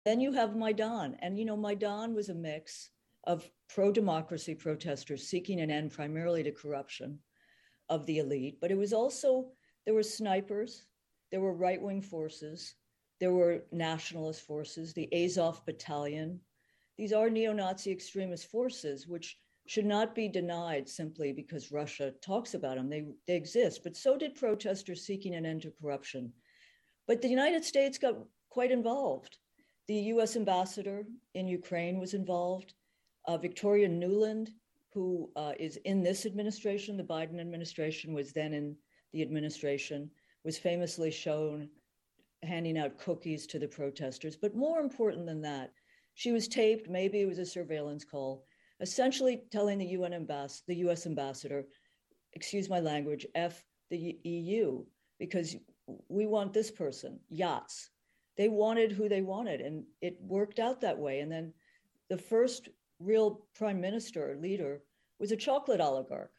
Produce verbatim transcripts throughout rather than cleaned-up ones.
Then you have Maidan. And, you know, Maidan was a mix of pro-democracy protesters seeking an end primarily to corruption of the elite, but it was also, there were snipers, there were right-wing forces, there were nationalist forces, the Azov Battalion. These are neo-Nazi extremist forces, which should not be denied simply because Russia talks about them. They, they exist, but so did protesters seeking an end to corruption. But the United States got quite involved. The U S ambassador in Ukraine was involved. Uh, Victoria Nuland, who uh, is in this administration, the Biden administration, was then in the administration, was famously shown handing out cookies to the protesters. But more important than that, she was taped, maybe it was a surveillance call, essentially telling the U N ambassador, the U S ambassador, excuse my language, F the E U, because we want this person, Yats. They wanted who they wanted, and it worked out that way. And then the first real prime minister, leader, was a chocolate oligarch.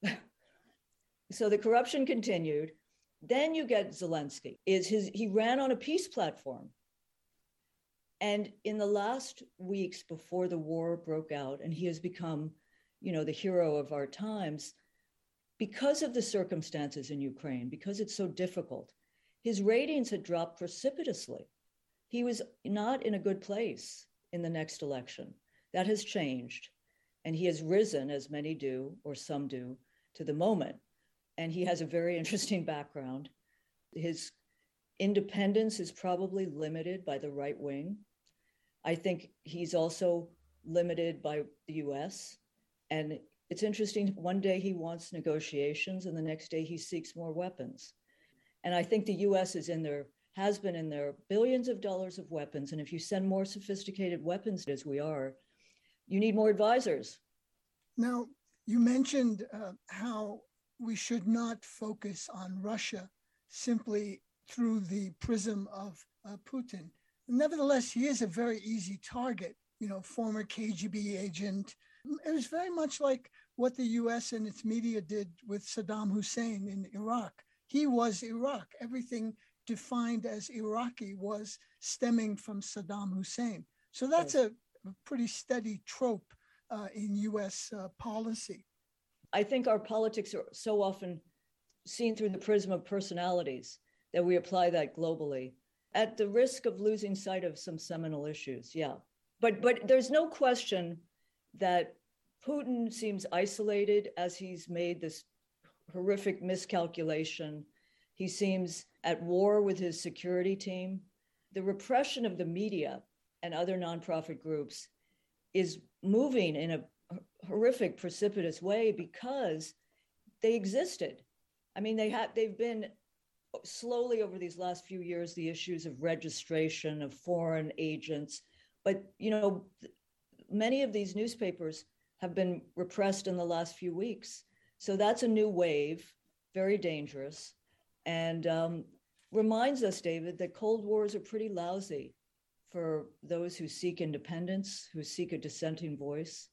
So the corruption continued. Then you get Zelensky. Is his he ran on a peace platform. And in the last weeks before the war broke out, and he has become, you know, the hero of our times, because of the circumstances in Ukraine, because it's so difficult, his ratings had dropped precipitously. He was not in a good place in the next election. That has changed. And he has risen, as many do, or some do, to the moment. And he has a very interesting background. His independence is probably limited by the right wing. I think he's also limited by the U S. And it's interesting, one day he wants negotiations and the next day he seeks more weapons. And I think the U S is in there, has been in there, billions of dollars of weapons. And if you send more sophisticated weapons as we are, you need more advisors. Now, you mentioned uh, how we should not focus on Russia simply through the prism of uh, Putin. Nevertheless, he is a very easy target, you know, former K G B agent. It was very much like what the U S and its media did with Saddam Hussein in Iraq. He was Iraq. Everything defined as Iraqi was stemming from Saddam Hussein. So that's yes. a, a pretty steady trope uh, in U S uh, policy. I think our politics are so often seen through the prism of personalities that we apply that globally at the risk of losing sight of some seminal issues. Yeah. But but there's no question that Putin seems isolated as he's made this horrific miscalculation. He seems at war with his security team. The repression of the media and other nonprofit groups is moving in a horrific, precipitous way because they existed. I mean, they have they've been slowly over these last few years, the issues of registration of foreign agents. But, you know, many of these newspapers have been repressed in the last few weeks. So that's a new wave, very dangerous, and um, reminds us, David, that Cold Wars are pretty lousy for those who seek independence, who seek a dissenting voice.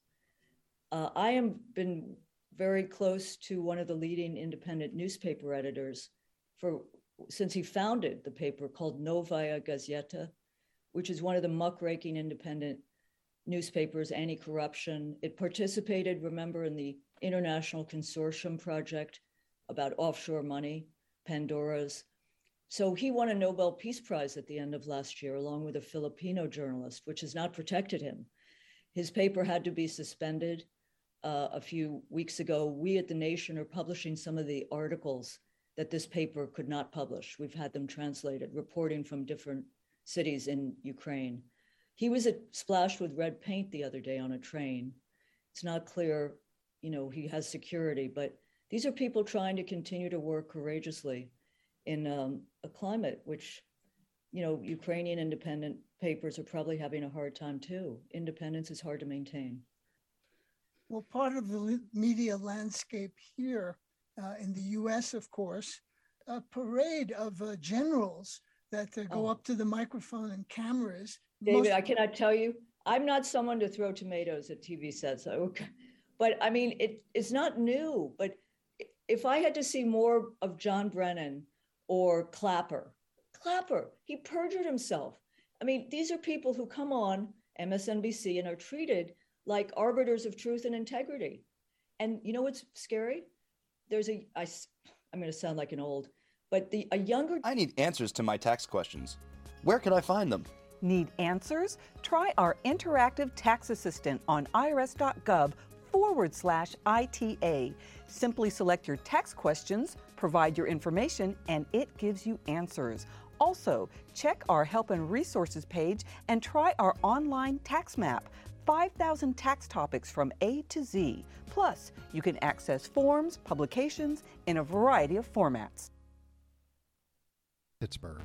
Uh, I have been very close to one of the leading independent newspaper editors for since he founded the paper called Novaya Gazeta, which is one of the muckraking independent newspapers, anti-corruption. It participated, remember, in the International Consortium project about offshore money, Pandora's. So he won a Nobel Peace Prize at the end of last year, along with a Filipino journalist, which has not protected him. His paper had to be suspended uh, a few weeks ago. We at The Nation are publishing some of the articles that this paper could not publish. We've had them translated, reporting from different cities in Ukraine. He was splashed with red paint the other day on a train. It's not clear, you know, he has security, but these are people trying to continue to work courageously in um, a climate which, you know, Ukrainian independent papers are probably having a hard time too. Independence is hard to maintain. Well, part of the media landscape here uh, in the U S, of course, a parade of uh, generals that uh, go oh. up to the microphone and cameras. David, Most- I cannot tell you, I'm not someone to throw tomatoes at T V sets. Okay. But I mean, it, it's not new, but if I had to see more of John Brennan or Clapper, Clapper, he perjured himself. I mean, these are people who come on M S N B C and are treated like arbiters of truth and integrity. And you know what's scary? There's a, I, I'm going to sound like an old, but the a younger. I need answers to my tax questions. Where can I find them? Need answers? Try our interactive tax assistant on irs.gov forward slash ITA. Simply select your tax questions, provide your information, and it gives you answers. Also, check our Help and Resources page and try our online tax map. five thousand tax topics from A to Z. Plus, you can access forms, publications in a variety of formats. Pittsburgh.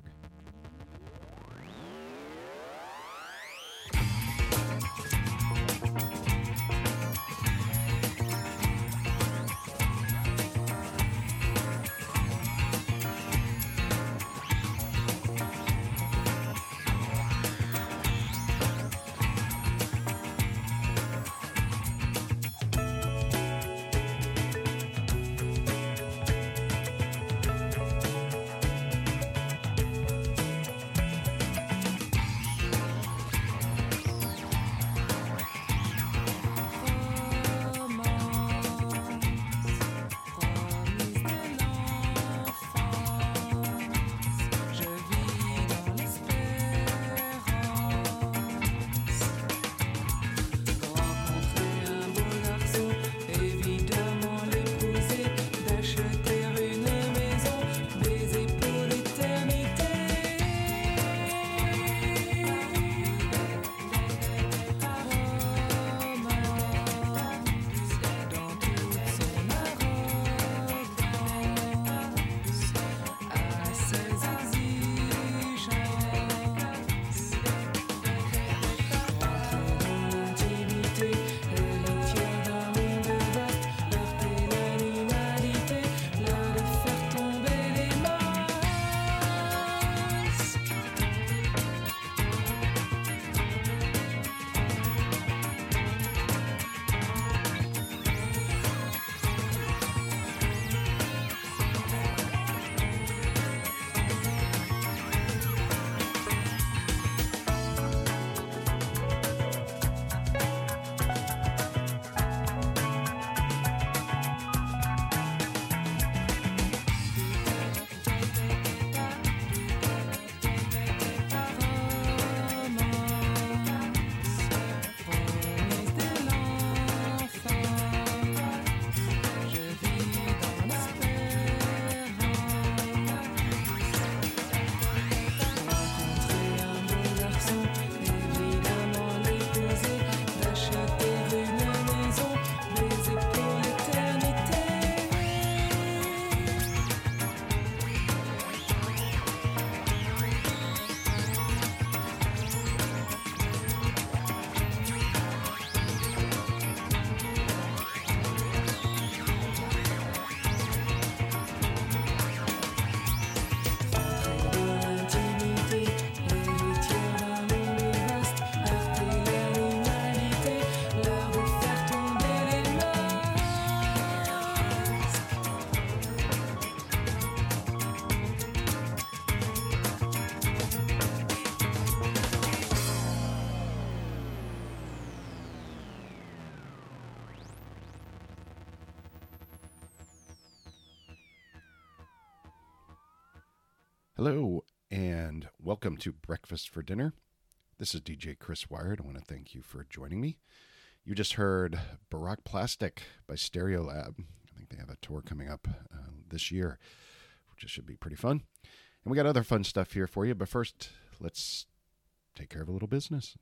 Hello, and welcome to Breakfast for Dinner. This is D J Chris Wired. I want to thank you for joining me. You just heard Baroque Plastic by Stereolab. I think they have a tour coming up uh, this year, which should be pretty fun. And we got other fun stuff here for you, but first, let's take care of a little business.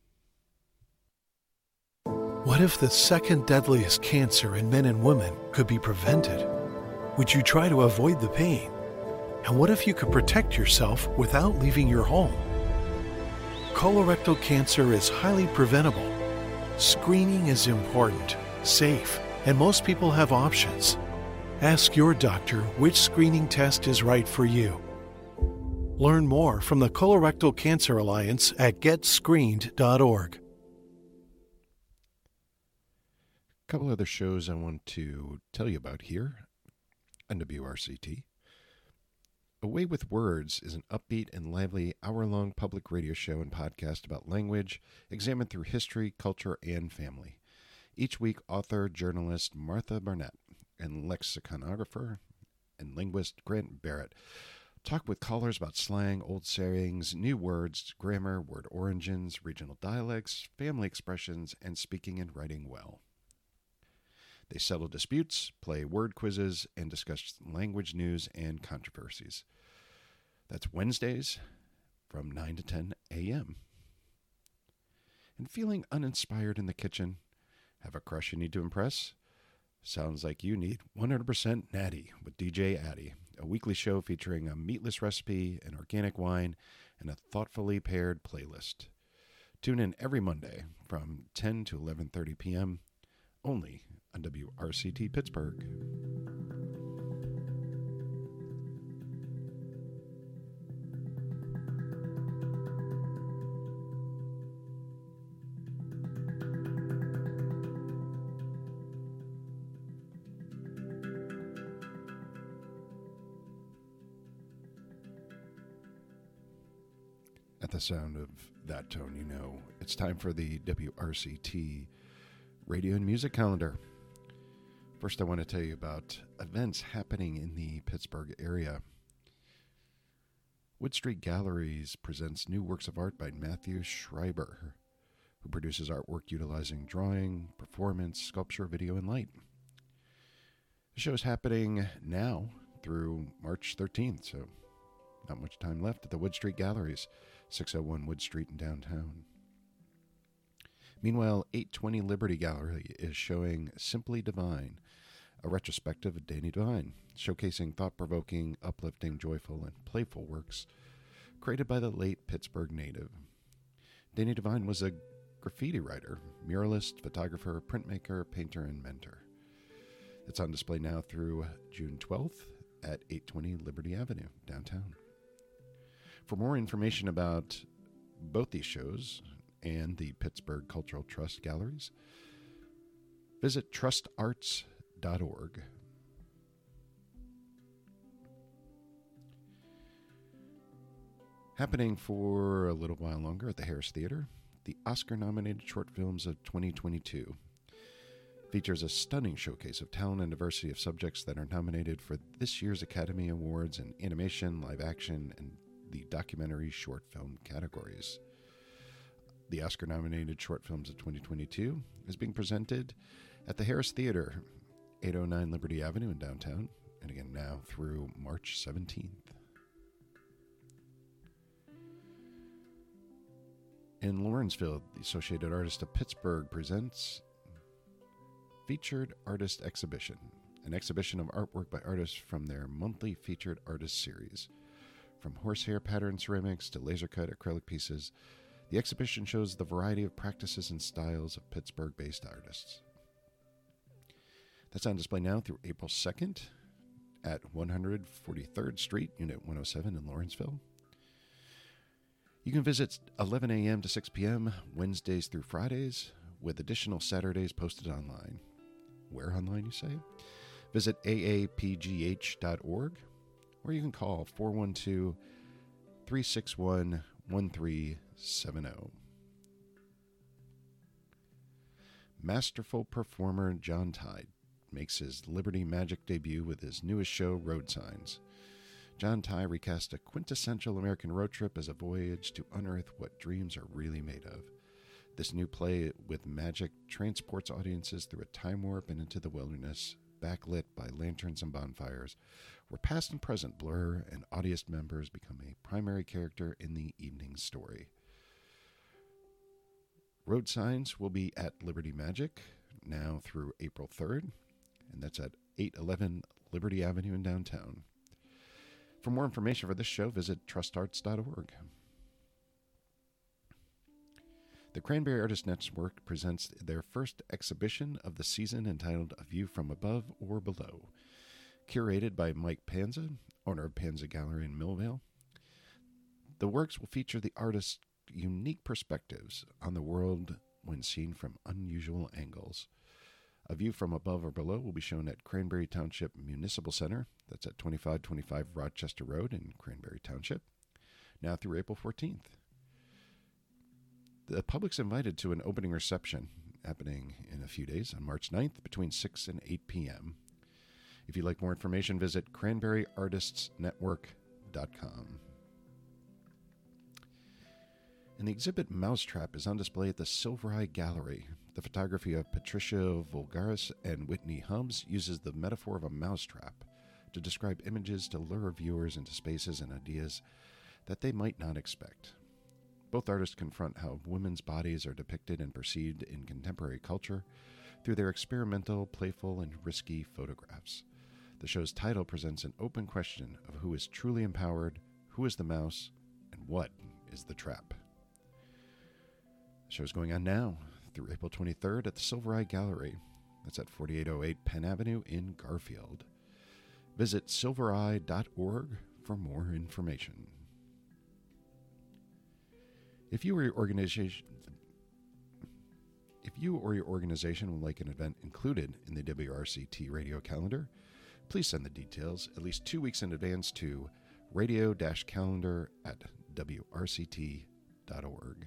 What if the second deadliest cancer in men and women could be prevented? Would you try to avoid the pain? And what if you could protect yourself without leaving your home? Colorectal cancer is highly preventable. Screening is important, safe, and most people have options. Ask your doctor which screening test is right for you. Learn more from the Colorectal Cancer Alliance at get screened dot org. A couple other shows I want to tell you about here. N W R C T. Away with Words is an upbeat and lively hour-long public radio show and podcast about language, examined through history, culture, and family. Each week, author, journalist Martha Barnett and lexiconographer and linguist Grant Barrett talk with callers about slang, old sayings, new words, grammar, word origins, regional dialects, family expressions, and speaking and writing well. They settle disputes, play word quizzes, and discuss language news and controversies. That's Wednesdays from nine to ten a.m. And feeling uninspired in the kitchen? Have a crush you need to impress? Sounds like you need one hundred percent Natty with D J Addy, a weekly show featuring a meatless recipe, an organic wine, and a thoughtfully paired playlist. Tune in every Monday from ten to eleven thirty p.m. only on W R C T Pittsburgh. At the sound of that tone, you know it's time for the W R C T radio and music calendar. First, I want to tell you about events happening in the Pittsburgh area. Wood Street Galleries presents new works of art by Matthew Schreiber, who produces artwork utilizing drawing, performance, sculpture, video, and light. The show is happening now through March thirteenth, so not much time left at the Wood Street Galleries, six oh one Wood Street in downtown. Meanwhile, eight twenty Liberty Gallery is showing Simply Divine, a retrospective of Danny Divine, showcasing thought-provoking, uplifting, joyful, and playful works created by the late Pittsburgh native. Danny Divine was a graffiti writer, muralist, photographer, printmaker, painter, and mentor. It's on display now through June twelfth at eight twenty Liberty Avenue, downtown. For more information about both these shows and the Pittsburgh Cultural Trust galleries, visit trust arts dot org. Happening for a little while longer at the Harris Theater, the Oscar-nominated short films of twenty twenty-two features a stunning showcase of talent and diversity of subjects that are nominated for this year's Academy Awards in animation, live action, and the documentary short film categories. The Oscar-nominated short films of twenty twenty-two is being presented at the Harris Theater, eight oh nine Liberty Avenue in downtown, and again now through March seventeenth. In Lawrenceville, the Associated Artists of Pittsburgh presents Featured Artist Exhibition, an exhibition of artwork by artists from their monthly Featured Artist series. From horsehair pattern ceramics to laser-cut acrylic pieces, the exhibition shows the variety of practices and styles of Pittsburgh-based artists. That's on display now through April second at one forty-third Street, Unit one oh seven in Lawrenceville. You can visit eleven a.m. to six p.m. Wednesdays through Fridays, with additional Saturdays posted online. Where online, you say? Visit A A P G H dot org, or you can call four one two, three six one, one three seven zero. Masterful performer John Tide makes his Liberty Magic debut with his newest show, Road Signs. John Tide recast a quintessential American road trip as a voyage to unearth what dreams are really made of. This new play with magic transports audiences through a time warp and into the wilderness, backlit by lanterns and bonfires, where past and present blur and audience members become a primary character in the evening story. Road Signs will be at Liberty Magic now through April third, and that's at eight eleven Liberty Avenue in downtown. For more information for this show, visit trust arts dot org. The Cranberry Artist Network presents their first exhibition of the season entitled A View from Above or Below. Curated by Mike Panza, owner of Panza Gallery in Millvale, the works will feature the artist's unique perspectives on the world when seen from unusual angles. A view from above or below will be shown at Cranberry Township Municipal Center. That's at twenty-five twenty-five Rochester Road in Cranberry Township, now through April fourteenth. The public's invited to an opening reception happening in a few days on March ninth between six and eight p.m. If you'd like more information, visit cranberry artists network dot com. And the exhibit Mousetrap is on display at the Silver Eye Gallery. The photography of Patricia Vulgaris and Whitney Hubbs uses the metaphor of a mousetrap to describe images to lure viewers into spaces and ideas that they might not expect. Both artists confront how women's bodies are depicted and perceived in contemporary culture through their experimental, playful, and risky photographs. The show's title presents an open question of who is truly empowered, who is the mouse, and what is the trap. The show's going on now through April twenty-third at the Silver Eye Gallery. That's at forty-eight oh eight Penn Avenue in Garfield. Visit silver eye dot org for more information. If you or your organization If you or your organization would like an event included in the W R C T radio calendar, please send the details at least two weeks in advance to radio-calendar at w r c t dot org.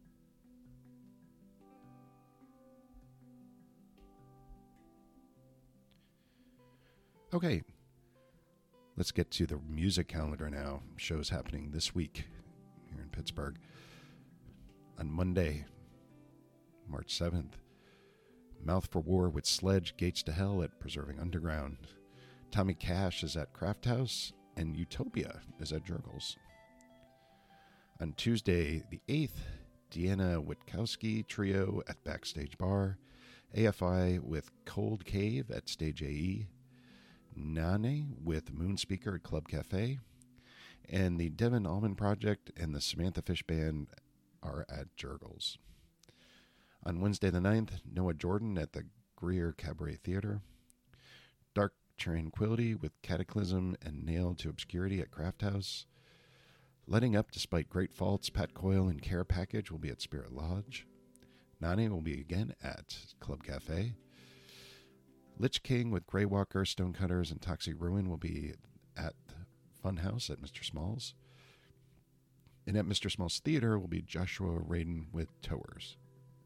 Okay, let's get to the music calendar now. Shows happening this week here in Pittsburgh. On Monday, March seventh, Mouth for War with Sledge Gates to Hell at Preserving Underground. Tommy Cash is at Craft House, and Utopia is at Jurgles. On Tuesday, the eighth, Deanna Witkowski Trio at Backstage Bar. A F I with Cold Cave at Stage A E. Nane with Moonspeaker at Club Cafe. And the Devin Allman Project and the Samantha Fish Band are at Jurgles. On Wednesday the ninth, Noah Jordan at the Greer Cabaret Theater. Dark Tranquility with Cataclysm and Nailed to Obscurity at Craft House. Letting Up Despite Great Faults, Pat Coyle and Care Package will be at Spirit Lodge. Nane will be again at Club Cafe. Lich King with Grey Walker, Stonecutters, and Toxic Ruin will be at Funhouse at Mister Small's. And at Mister Small's Theater will be Joshua Radin with Towers.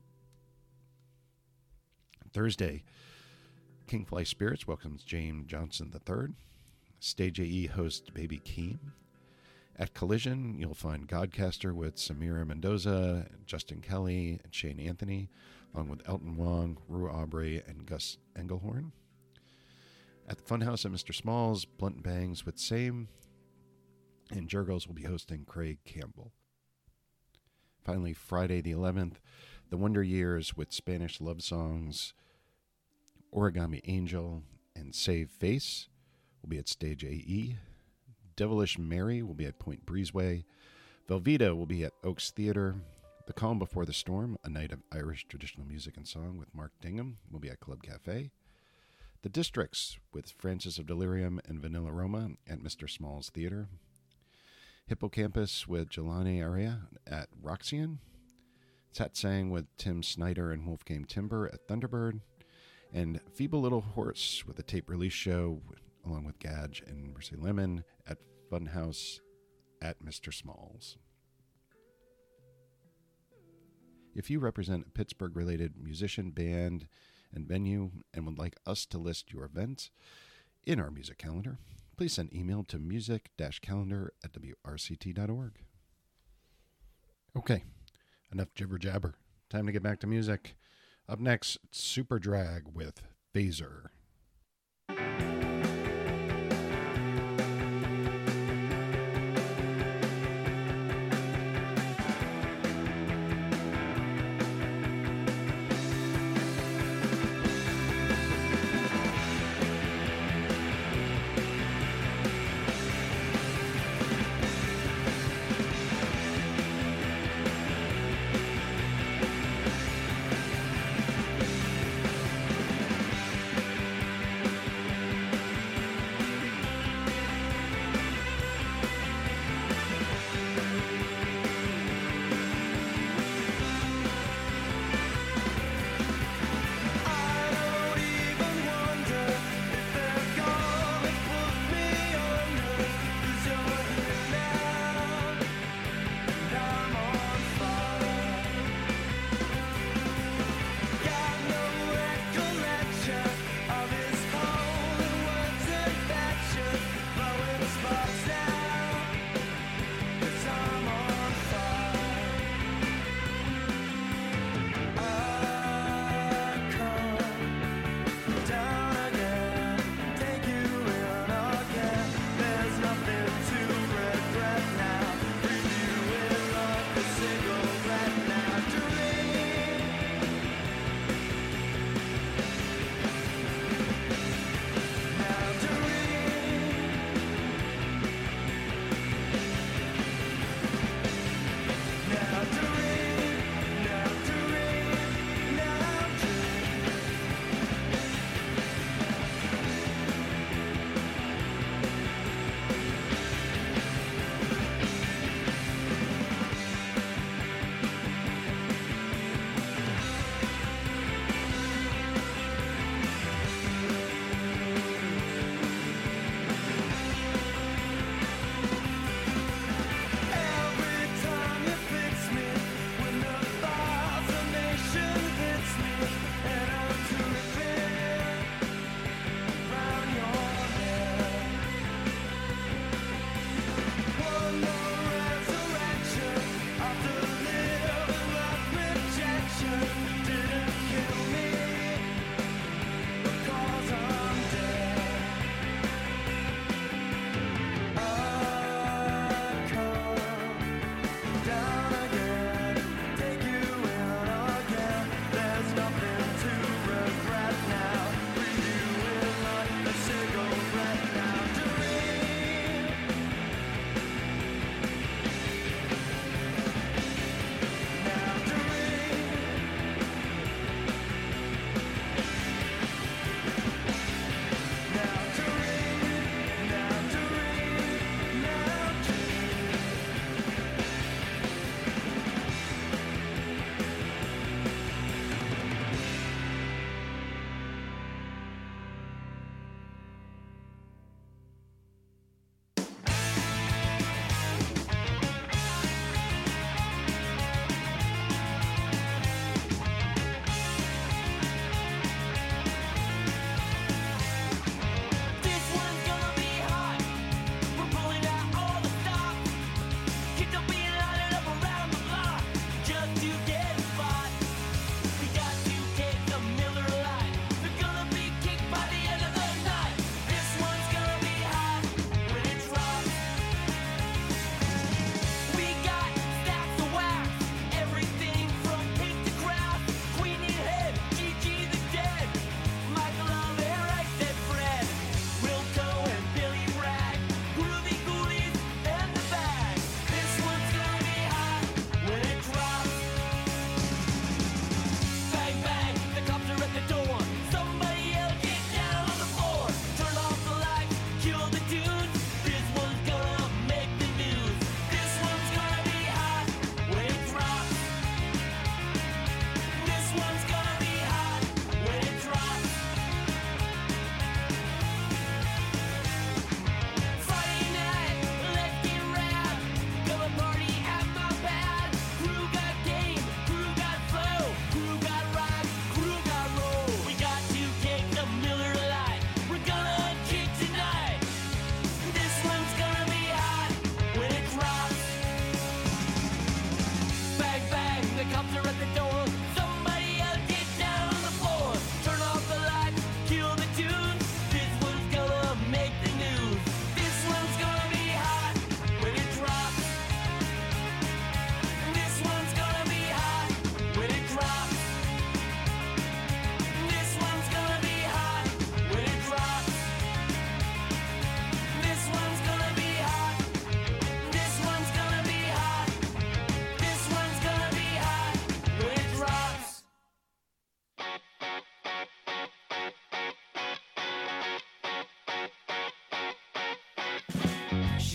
Thursday, Kingfly Spirits welcomes James Johnson the third. Stage A E host Baby Keem. At Collision, you'll find Godcaster with Samira Mendoza, Justin Kelly, and Shane Anthony, along with Elton Wong, Rue Aubrey, and Gus Engelhorn. At the Funhouse at Mister Small's, Blunt Bangs with Same, and Jurgles will be hosting Craig Campbell. Finally, Friday the eleventh, The Wonder Years with Spanish love songs, Origami Angel, and Save Face will be at Stage A E. Devilish Mary will be at Point Breezeway. Velveeta will be at Oaks Theater. The Calm Before the Storm, a night of Irish traditional music and song with Mark Dingham, will be at Club Cafe. The Districts with Francis of Delirium and Vanilla Roma at Mister Small's Theater. Hippocampus with Jelani Aria at Roxy. Satsang with Tim Snyder and Wolfgang Timber at Thunderbird. And Feeble Little Horse with a tape release show along with Gadge and Mercy Lemon at Funhouse at Mister Small's. If you represent a Pittsburgh-related musician, band, and venue and would like us to list your events in our music calendar, please send email to music-calendar at w r c t dot org. Okay, enough jibber-jabber. Time to get back to music. Up next, Super Drag with Phaser.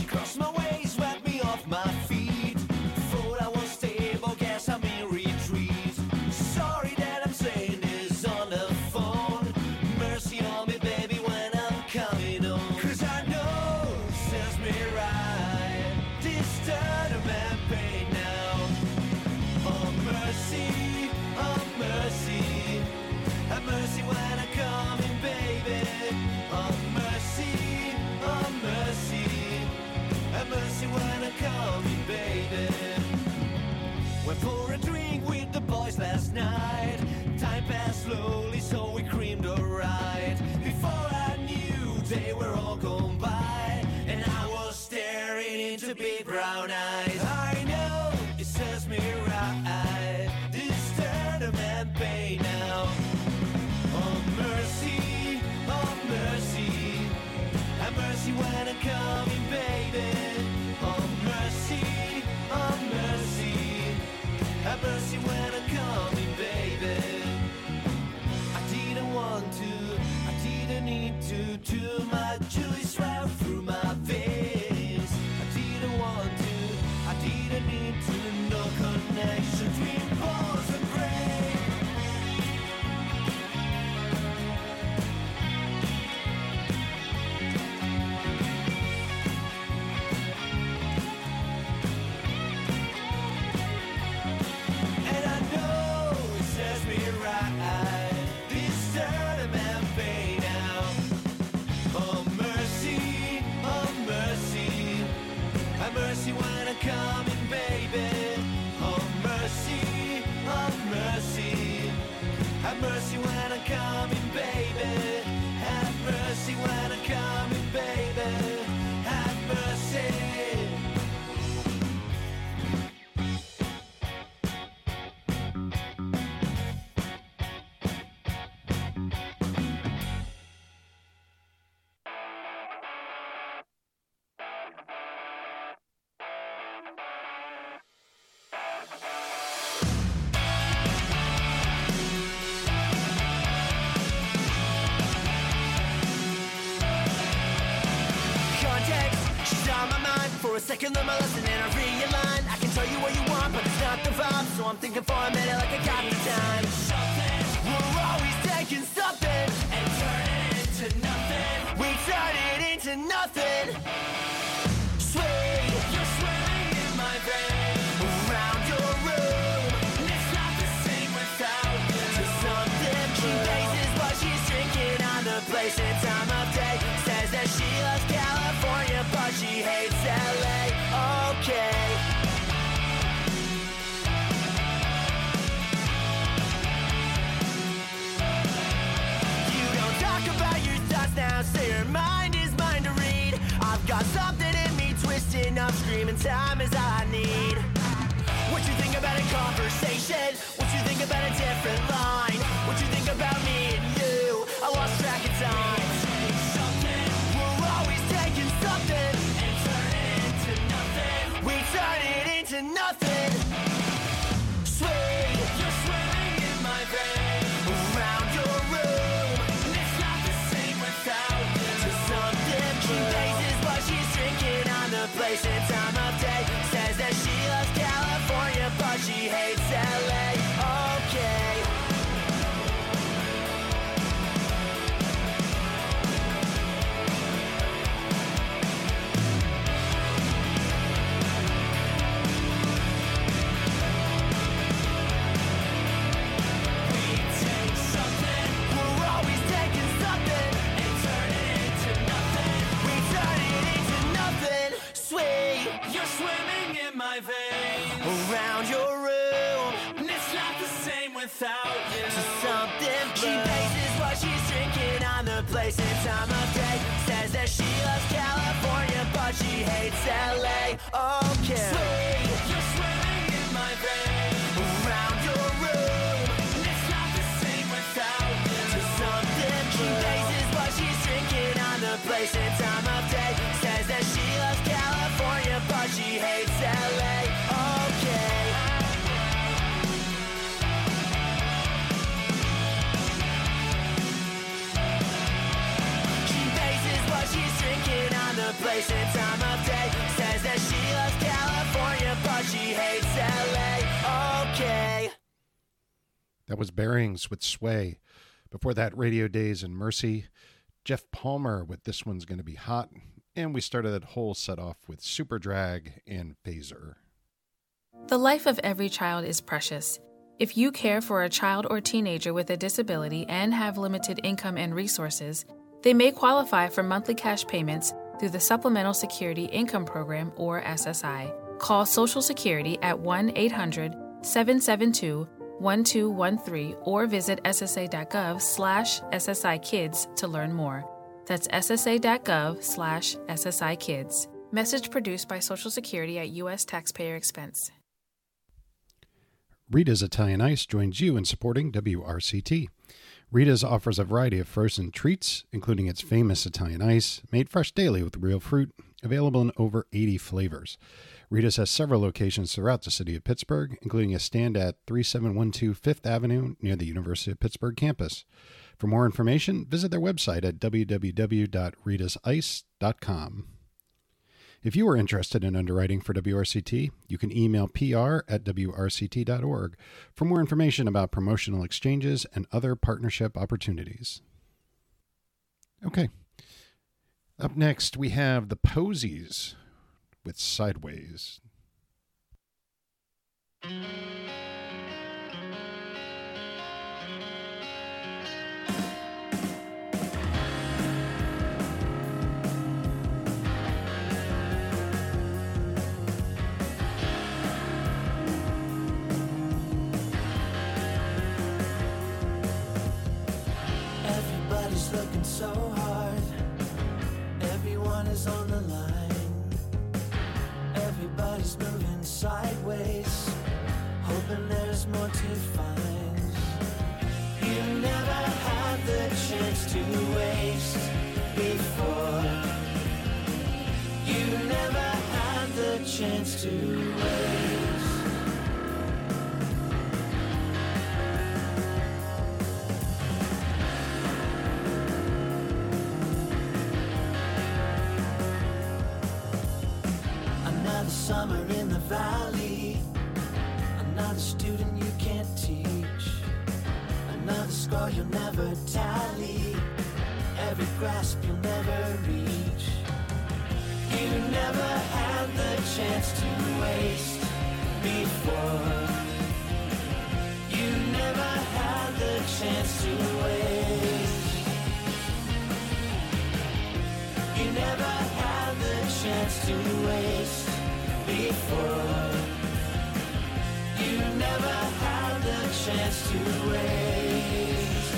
She crossed my way, swept me off my feet. Thought I was stable, guess I'm in retreat. Sorry that I'm saying this on the phone. Mercy on me, baby, when I'm coming home. Cause I know it serves me right. This turn of man pain now. Oh mercy, oh mercy. Have mercy when I'm coming, baby. Oh mercy, oh mercy. Have mercy when I'm coming, baby. Went for a drink with the boys last night. Time passed slowly, so we creamed a ride. Before I knew, they were all gone by, and I was staring into big brown eyes. I know it serves me right. This turn of man pain now. Oh mercy, oh mercy. Have mercy when I'm coming, baby. Oh mercy, oh mercy. Have mercy when I'm coming, baby. I didn't want to, I didn't need to. Too much juice ran through my veins. I didn't want to, I didn't need to. No connection between balls and brain. And I know it serves me right. This turn of man pain now. Oh mercy, oh mercy. Have mercy when I'm coming, baby. Oh mercy, oh mercy. Have mercy when I'm coming, baby. Have mercy when I'm coming, baby. Have mercy. Context, she's on my mind. For a second, learn my lesson and I realign. I can tell you what you want, but it's not the vibe. So I'm thinking for a minute like I got the time. We're always taking something and turn it into nothing. We turn it into nothing. Sweet, you're swimming in my veins. Around your room, and it's not the same without you. To something she faces what she's drinking on the place and time of day. Says that she loves California, but she hates L A. Okay. You don't talk about your thoughts now, say your mind is mine to read. I've got something in me twisting up, screaming time is all I need. What you think about a conversation? What you think about a different line? What you think about me and you? I lost track of time. We're always taking something and turn it into nothing. We turn it into nothing. Sweet, you're swimming in my veins. Around your room, and it's not the same without you. To something she faces what she's drinking on the place and time of day. Says that she loves California, but she hates L A. Okay. We take something, we're always taking something and turn it into nothing. We turn it into nothing. Sweet, you're swimming in my veins. Around your room, and it's not the same without you. To something she faces what she's drinking on the place and time of day. Says that she loves California, but she hates L A. Okay. Sweet, you're swimming in my veins. Around your room, and it's not the same without you. To something she faces what she's drinking on the place and time of day. Says that she loves California, but she hates L A. Okay. She faces what she's drinking on the place and time of day. That was Bearings with Sway. Before that, Radio Days and Mercy. Jeff Palmer with This One's Gonna Be Hot. And we started that whole set off with Super Drag and Phaser. The life of every child is precious. If you care for a child or teenager with a disability and have limited income and resources, they may qualify for monthly cash payments through the Supplemental Security Income Program, or S S I. Call Social Security at one eight hundred seven seven two one two one three or visit ssa.gov slash SSI Kids to learn more. That's ssa.gov slash SSI Kids. Message produced by Social Security at U S taxpayer expense. Rita's Italian Ice joins you in supporting W R C T. Rita's offers a variety of frozen treats, including its famous Italian Ice, made fresh daily with real fruit, available in over eighty flavors. Rita's has several locations throughout the city of Pittsburgh, including a stand at thirty-seven twelve Fifth Avenue near the University of Pittsburgh campus. For more information, visit their website at w w w dot ritas ice dot com. If you are interested in underwriting for W R C T, you can email p r at w r c t dot org for more information about promotional exchanges and other partnership opportunities. Okay. Up next, we have the Posies with Sideways. Looking so hard, everyone is on the line, everybody's moving sideways, hoping there's more to find. You never had the chance to waste before, you never had the chance to waste. Summer in the valley, another student you can't teach, another score you'll never tally, every grasp you'll never reach. You never had the chance to waste before, you never had the chance to waste, you never had the chance to waste before, you never had the chance to waste.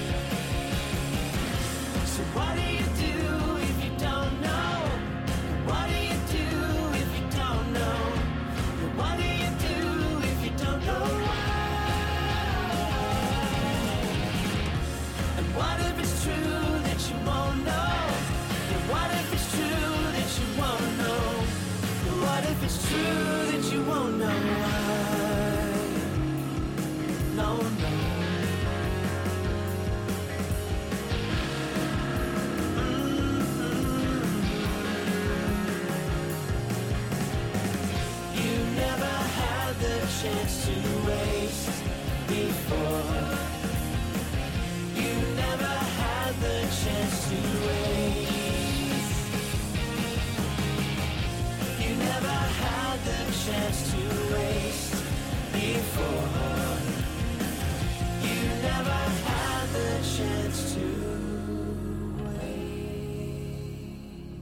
So what do you do if you don't know? What do you do if you don't know? What do you do if you don't know why? And what if it's true that you won't know? And what if it's true that you won't know? What if it's true that you won't know why? No, no. Mm-hmm. You never had the chance to waste before. You never had the chance to waste. You never had the chance to waste before. You never had the chance to waste.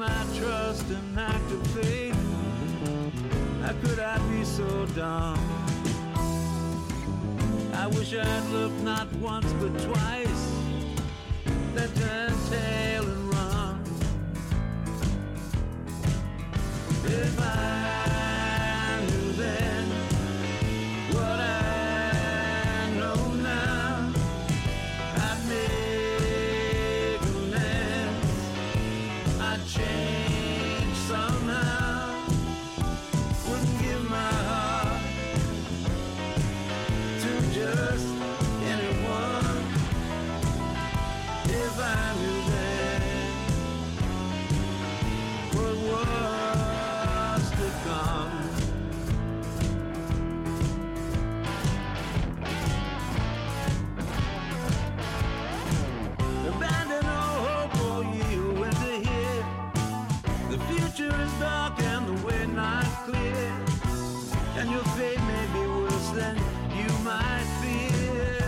my trust and act of faith. How could I be so dumb? I wish I'd looked not once but twice, then turn tail and run. If I knew then what I know now, I'd make amends, I'd change somehow, wouldn't give my heart to just anyone. If I knew then what was to come. Abandon all hope, oh ye who went to hear. The future is dark and the way not clear, and your fate may be worse than you might fear.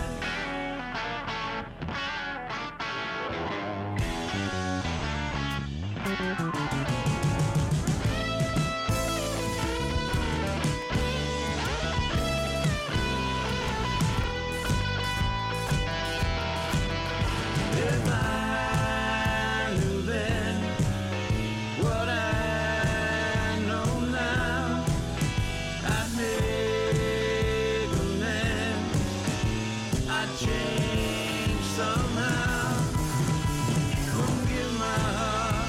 If I knew then what I know now, I'd make amends, I'd change somehow, wouldn't give my heart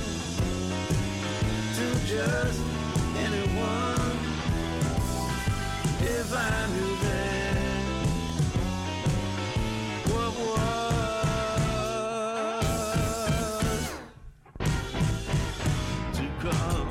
to just anyone. If I knew then what was to come.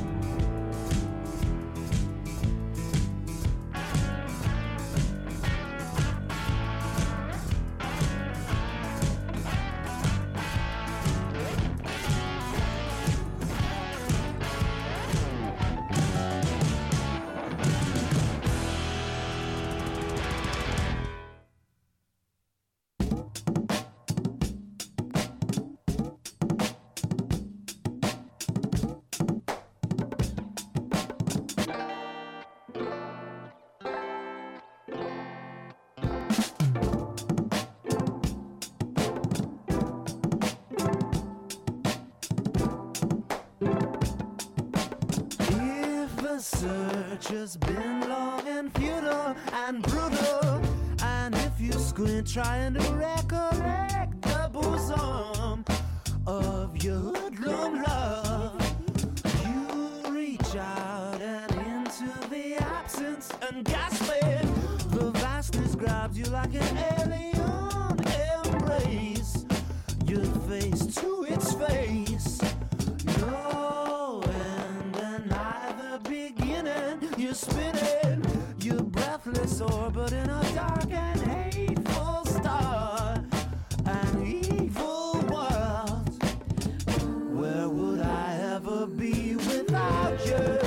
If the search has been long and futile and brutal, and if you squint trying to recollect the bosom of your hoodlum love, you reach out and into the absence and gasping, the vastness grabs you like an alien embrace, your face to its face. No end and neither beginning. You're spinning, you're breathless orbit in a dark and hateful star, an evil world. Where would I ever be without you?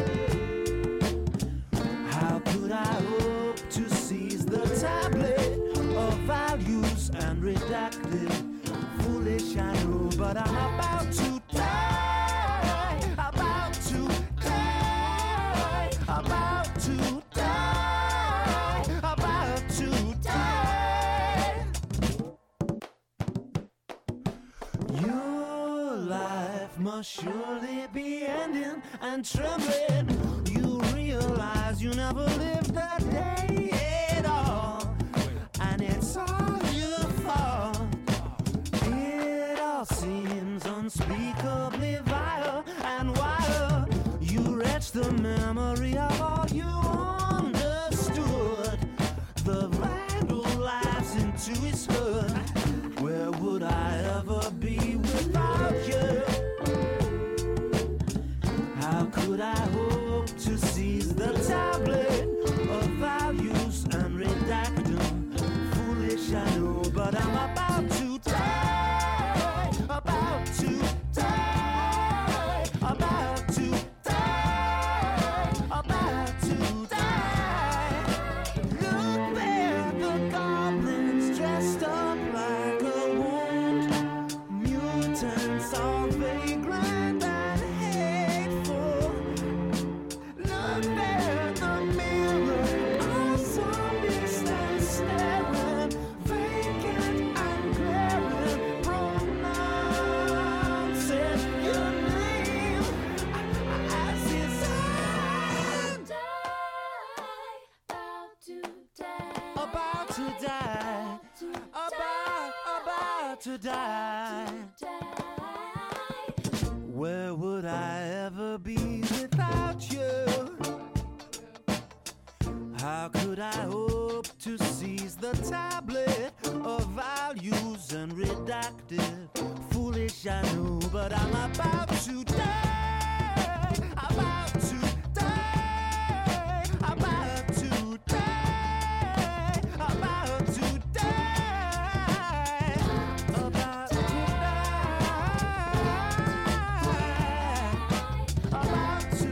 How could I hope to seize the tablet of values and redact it? Foolish, I know, but I'm about to die, about to die, about to die, about to die. Your life must surely be ending and trembling. You realize you never lived that day at all, and it's all your fault. It all seems unspeakably vile and wild. You wretch the memory of all you understood. The vandal laughs into his hood. Where would I ever be without you? How could I hope to seize the tablet of values and redact them? Foolish, I know, but I'm about to die, about to die, about to die, about to die. Look there, the goblins dressed up like a wound, mutants all vagrant to die. Where would I ever be without you? How could I hope to seize the tablet of values and redact it? Foolish, I know, but I'm about to die. About to die. About to die. About to die. About to die. About to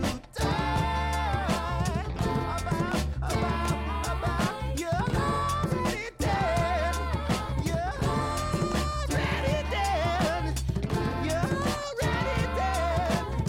die. About, about, about. You're already dead. You're already dead. You're already dead.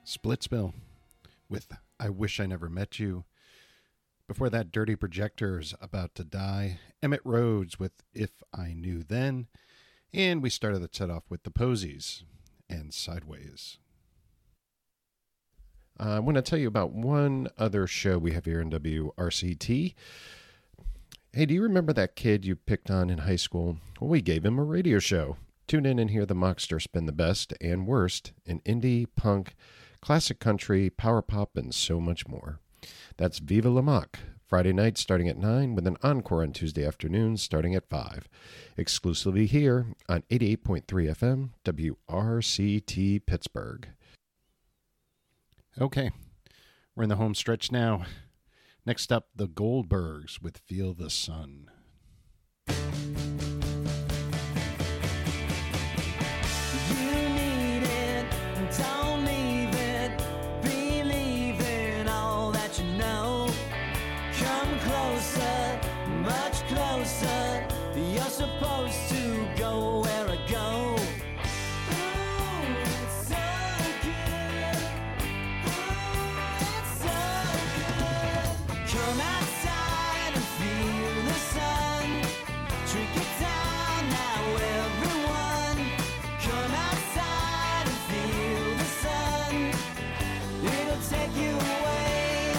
Splitsville with I Wish I Never Met You. Before that, Dirty Projectors, About to Die. Emmett Rhodes with If I Knew Then. And we started the set off with the Posies and Sideways. Uh, I want to tell you about one other show we have here in W R C T. Hey, do you remember that kid you picked on in high school? Well, we gave him a radio show. Tune in and hear the Mockster spin the best and worst in indie, punk, classic country, power pop, and so much more. That's Viva La Mock, Friday night starting at nine with an encore on Tuesday afternoons starting at five. Exclusively here on eighty-eight point three F M, W R C T Pittsburgh. Okay, we're in the home stretch now. Next up, the Goldbergs with Feel the Sun. Don't leave it, believe in all that you know. Come closer, much closer. You're supposed to go where I go. Ooh, it's so good. Ooh, it's so good. Come outside and feel the sun. Drink it down now, everyone. Come outside and feel the sun. It'll take you away.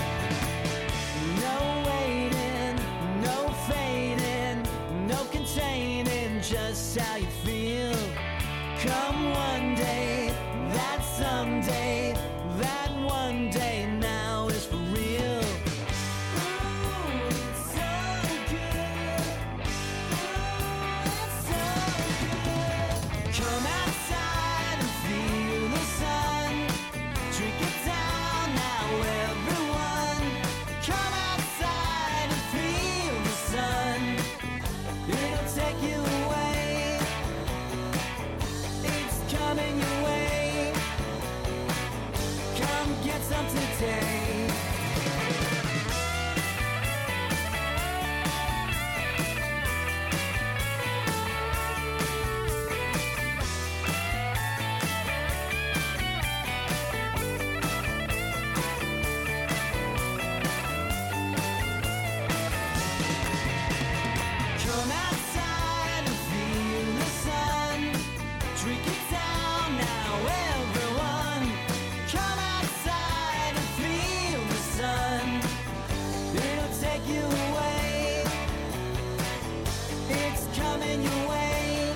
No waiting, no fading, no containing just how you feel. Come one day, that someday, that one day now is for real. Ooh, it's so good. Ooh, it's so good. Come outside and feel the sun. Drink it down now, everyone. Come outside and feel the sun. It'll take you away. It's coming your way. Come get some today. Come outside and feel the sun. Drink it down now, everyone. Come outside and feel the sun. It'll take you away. It's coming your way.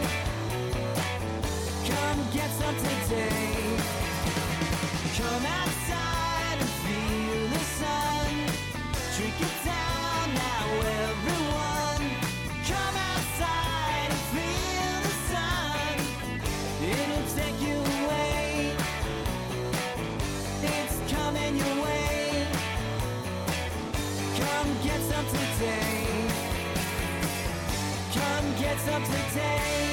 Come get some today. Come outside and feel the sun. Drink it down now, everyone. Come outside and feel the sun. It'll take you away. It's coming your way. Come get some today. Come get some today.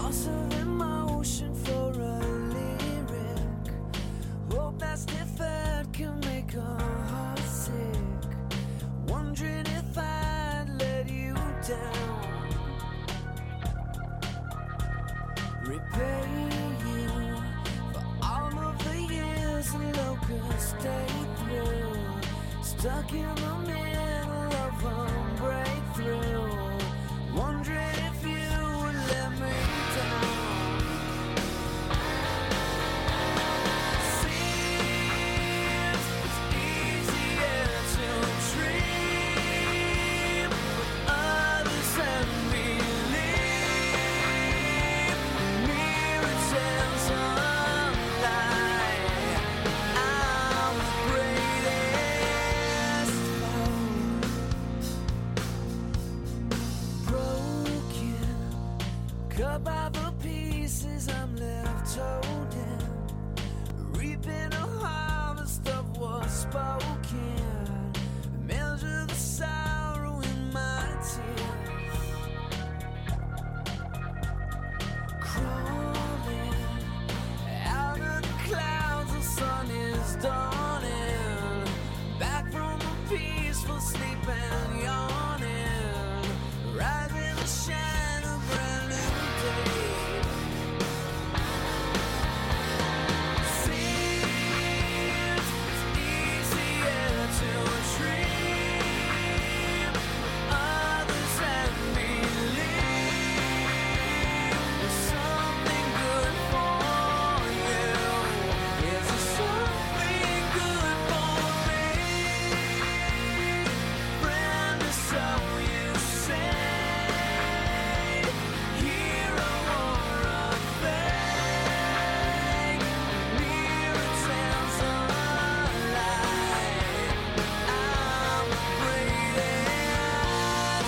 loss of emotion for a lyric. Hope that's deferred can make a heart sick. Wondering if I'd let you down. Repay you for all of the years the locusts stayed through. Stuck in the middle of a breakthrough. Wondering if you would let me down. Seems it's easier to dream what others and believe. Mirror tells a lie. I'm the greatest foe. Broken, cut by the pieces I'm left holding. Reaping a harvest of what's spoken. Measure the sorrow in my tears. Crawling out of the clouds, the sun is dawning. Back from a peaceful sleep and yawning. Rising to shine a brand new day. Seems it's easier to dream others and believe. There's something good for you. Is there something good for me? Friend, is so you say. Hero or a fake. Mirror tells a lie. I'm the greatest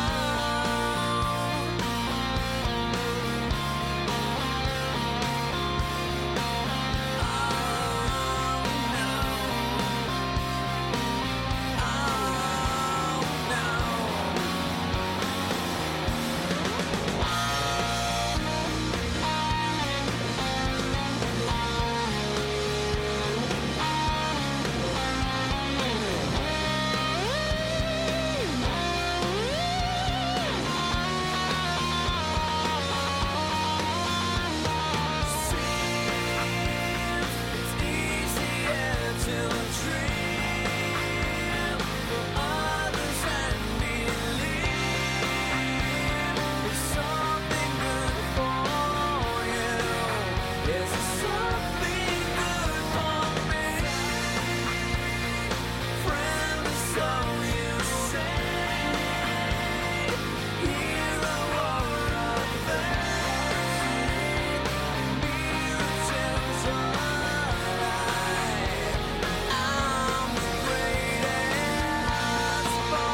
It's easier to dream for others and believe. There's something good for you. Is there something good for me? Friend, so you say. Hero or a fake. Mirror tells a lie. I'm the greatest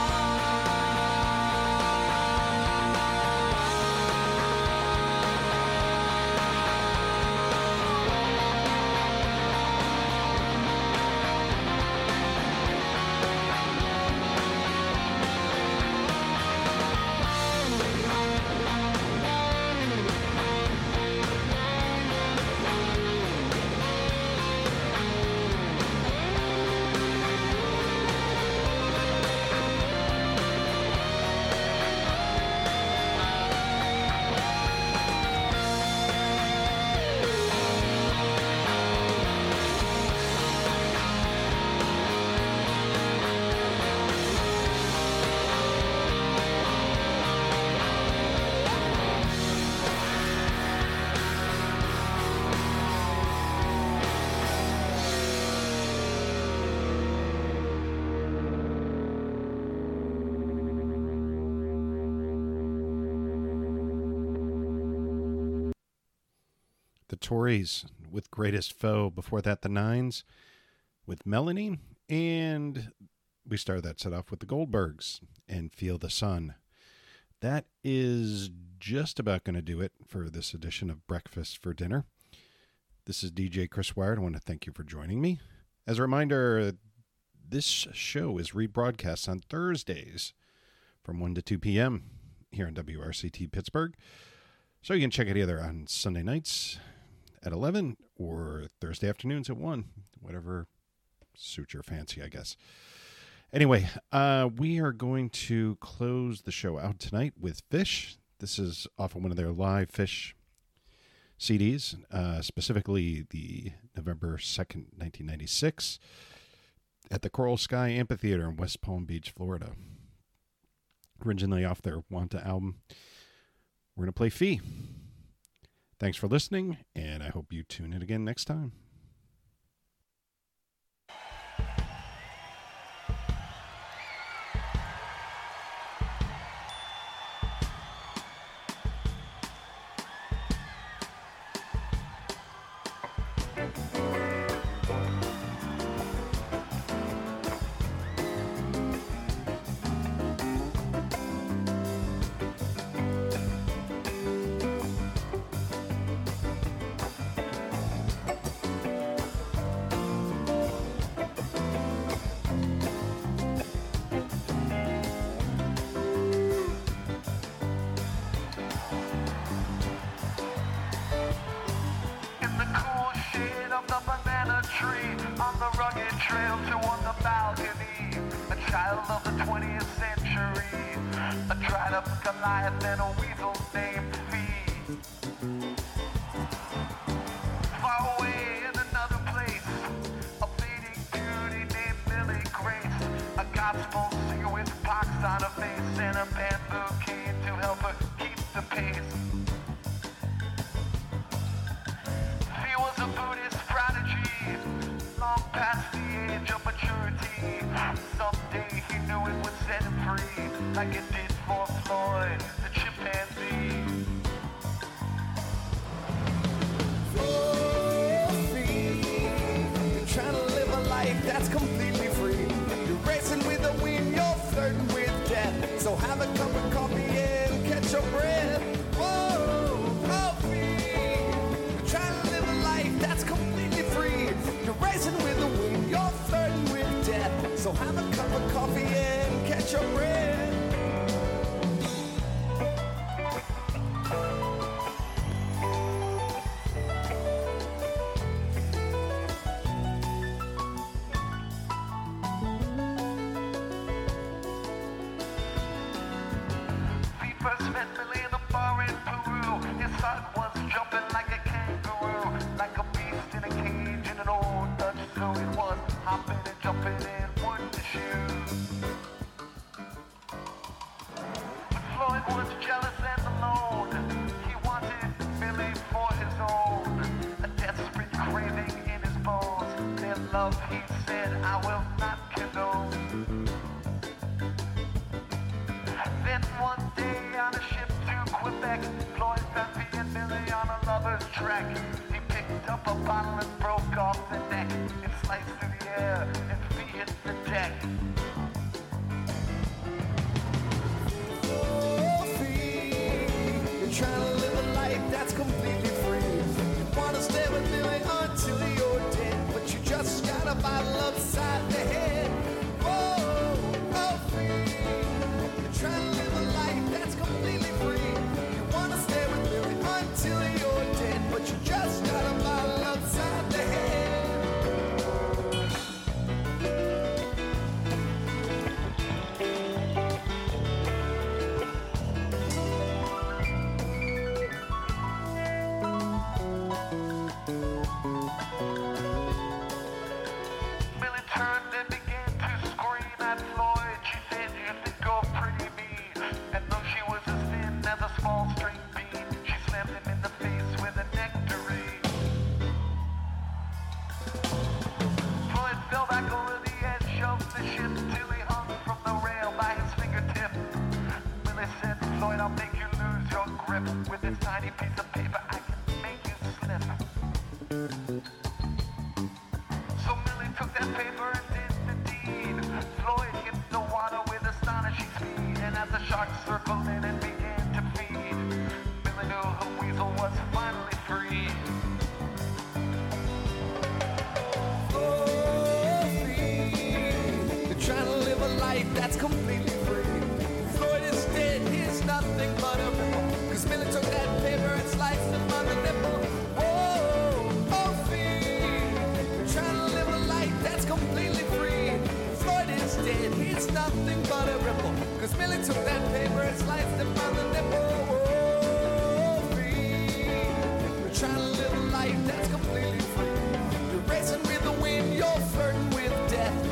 The Tories with Greatest Foe. Before that, the Nines with Melanie. And we started that set off with the Goldbergs and Feel the Sun. That is just about going to do it for this edition of Breakfast for Dinner. This is D J Chris Wired. I want to thank you for joining me. As a reminder, this show is rebroadcast on Thursdays from one to two p.m. here on W R C T Pittsburgh. So you can check it either on Sunday nights at eleven or Thursday afternoons at one, whatever suits your fancy, I guess. Anyway, uh, we are going to close the show out tonight with Fish. This is off of one of their live Fish C Ds, uh, specifically the November second, nineteen ninety-six, at the Coral Sky Amphitheater in West Palm Beach, Florida. Originally off their Wanta album. We're going to play Fee. Thanks for listening, and I hope you tune in again next time.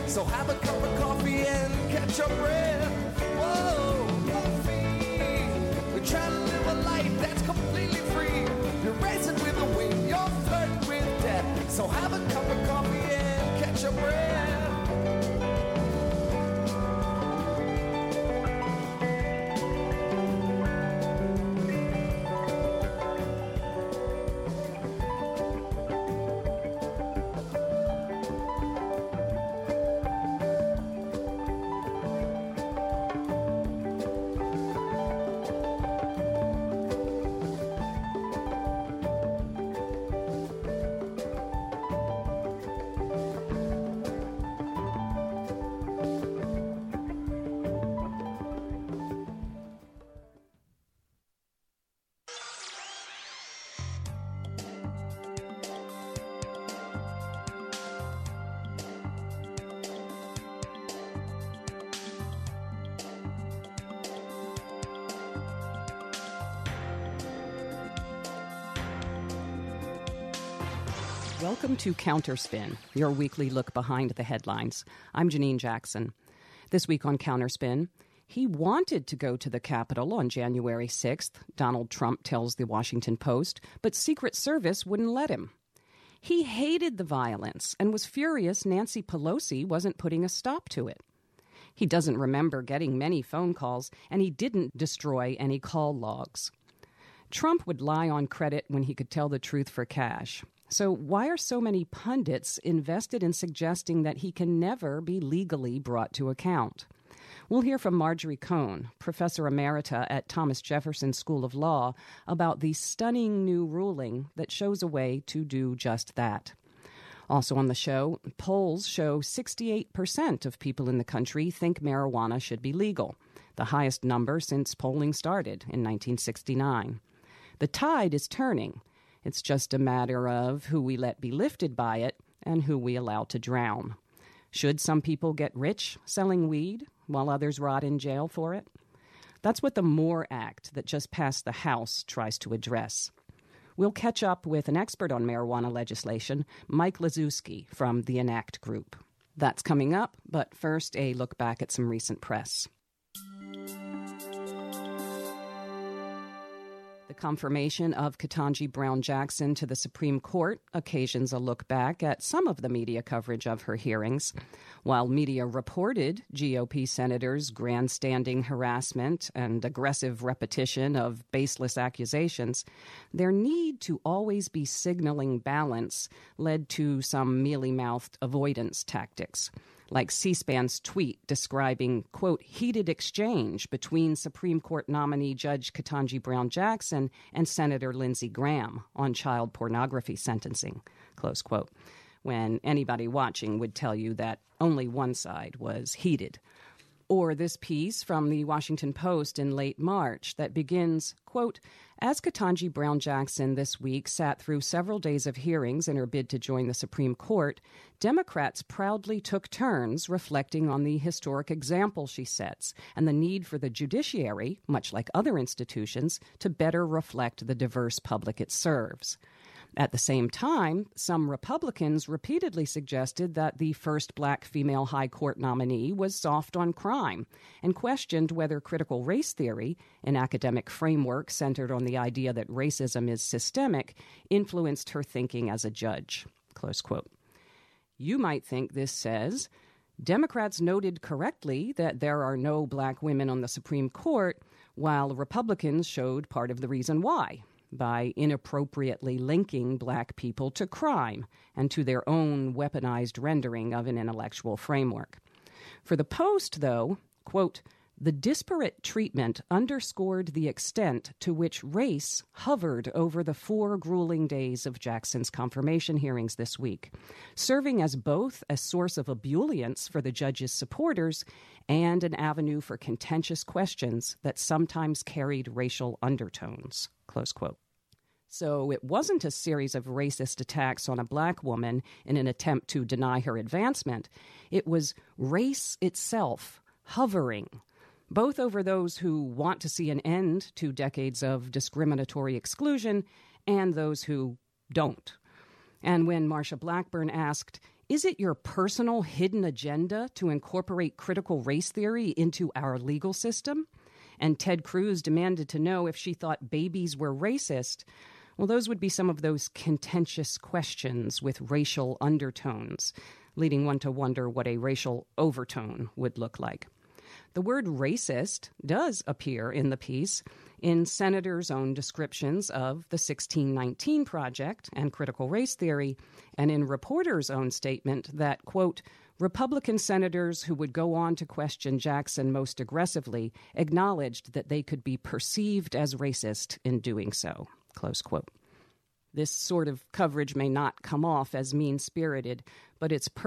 So have a cup of coffee and catch your breath. Whoa, coffee. We're trying to live a life that's completely free. You're racing with the wind, you're flirting with death. So have a cup of coffee and catch your breath. Welcome to Counterspin, your weekly look behind the headlines. I'm Janine Jackson. This week on Counterspin, he wanted to go to the Capitol on January sixth, Donald Trump tells the Washington Post, but Secret Service wouldn't let him. He hated the violence and was furious Nancy Pelosi wasn't putting a stop to it. He doesn't remember getting many phone calls, and he didn't destroy any call logs. Trump would lie on credit when he could tell the truth for cash. So why are so many pundits invested in suggesting that he can never be legally brought to account? We'll hear from Marjorie Cohn, professor emerita at Thomas Jefferson School of Law, about the stunning new ruling that shows a way to do just that. Also on the show, polls show sixty-eight percent of people in the country think marijuana should be legal, the highest number since polling started in nineteen sixty-nine. The tide is turning. It's just a matter of who we let be lifted by it and who we allow to drown. Should some people get rich selling weed while others rot in jail for it? That's what the MORE Act that just passed the House tries to address. We'll catch up with an expert on marijuana legislation, Mike Liszewski from the Enact Group. That's coming up, but first a look back at some recent press. The confirmation of Ketanji Brown Jackson to the Supreme Court occasions a look back at some of the media coverage of her hearings. While media reported G O P senators' grandstanding harassment and aggressive repetition of baseless accusations, their need to always be signaling balance led to some mealy-mouthed avoidance tactics, like C-SPAN's tweet describing, quote, heated exchange between Supreme Court nominee Judge Ketanji Brown Jackson and Senator Lindsey Graham on child pornography sentencing, close quote, when anybody watching would tell you that only one side was heated. Or this piece from the Washington Post in late March that begins, quote, as Ketanji Brown Jackson this week sat through several days of hearings in her bid to join the Supreme Court, Democrats proudly took turns reflecting on the historic example she sets and the need for the judiciary, much like other institutions, to better reflect the diverse public it serves. At the same time, some Republicans repeatedly suggested that the first black female high court nominee was soft on crime and questioned whether critical race theory, an academic framework centered on the idea that racism is systemic, influenced her thinking as a judge. Close quote. You might think this says, Democrats noted correctly that there are no black women on the Supreme Court, while Republicans showed part of the reason why, by inappropriately linking black people to crime and to their own weaponized rendering of an intellectual framework. For the Post, though, quote, the disparate treatment underscored the extent to which race hovered over the four grueling days of Jackson's confirmation hearings this week, serving as both a source of ebullience for the judge's supporters and an avenue for contentious questions that sometimes carried racial undertones, close quote. So it wasn't a series of racist attacks on a black woman in an attempt to deny her advancement. It was race itself hovering, both over those who want to see an end to decades of discriminatory exclusion and those who don't. And when Marsha Blackburn asked, Is it your personal hidden agenda to incorporate critical race theory into our legal system? And Ted Cruz demanded to know if she thought babies were racist. Well, those would be some of those contentious questions with racial undertones, leading one to wonder what a racial overtone would look like. The word racist does appear in the piece in senators' own descriptions of the sixteen nineteen Project and critical race theory, and in reporters' own statement that, quote, Republican senators who would go on to question Jackson most aggressively acknowledged that they could be perceived as racist in doing so, close quote. This sort of coverage may not come off as mean-spirited, but it's per-